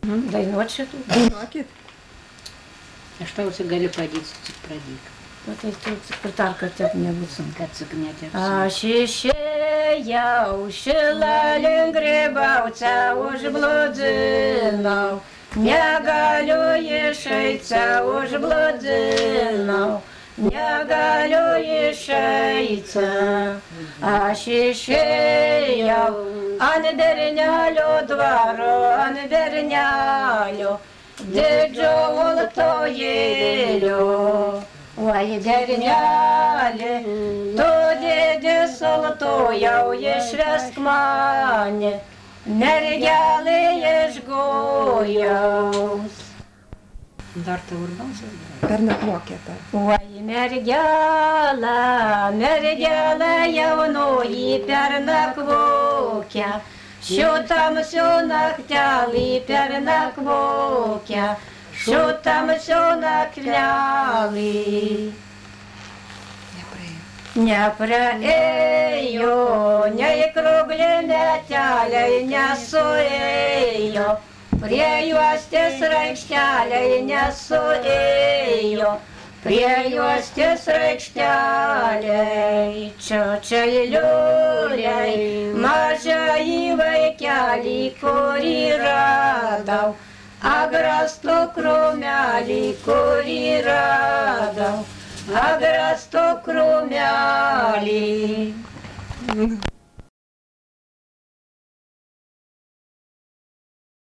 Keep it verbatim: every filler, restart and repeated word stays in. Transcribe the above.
Dainuot šitų. Dainuokit. Aš tau gali padėti, tik pradėk. Nu, tai tu pritark, kad taip nebūsim. Kad suknetė. Aš išėjau šilalin grybauce, užblūdzinau. Negaliu išeiti, užblūdzinau. Negaliu išeiti. Aš išėjau ant bernelio dvaro, ant bernelio didžio ultojėlio. Oi, bernelė, tu didis ultojau, išvesk mane, mergelė iš gojaus. Dar tavo ir balsas? Per nakvokėte. Oi, mergelė, mergelė jaunoji per nakvokę, šių tamsių naktelį per nakvokę, šių tamsių naktelį. Nepraėjo, nei kruglinė keliai nesuėjo, prie juostės raikšteliai nesuėjo, prie juostės raikšteliai. Čiočiai liuliai, mažai vaikelį, kurį radau, agrastų krūmelį, kurį radau, agrastų krūmelį.